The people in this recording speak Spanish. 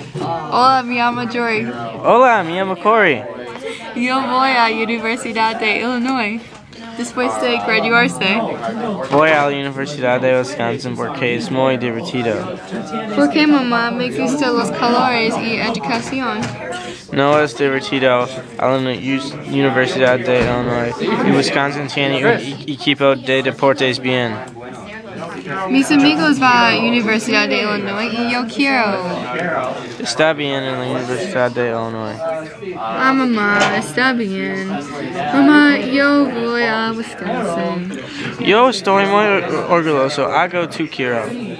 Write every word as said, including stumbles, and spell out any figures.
Hola, me llamo Jory. Hola, me llamo Corey. Yo voy a Universidad de Illinois. Después de graduarse, Voy a la Universidad de Wisconsin porque es muy divertido. porque mamá me gustan los colores y educación. No es divertido. A la Universidad de Illinois y Wisconsin tiene un equipo de deportes bien. Mis amigos van a la Universidad de Illinois y yo quiero. Está bien en la Universidad de Illinois. Ah, mamá, está bien. Mamá, yo voy a Wisconsin. Yo estoy muy orgulloso. Hago tu quiero.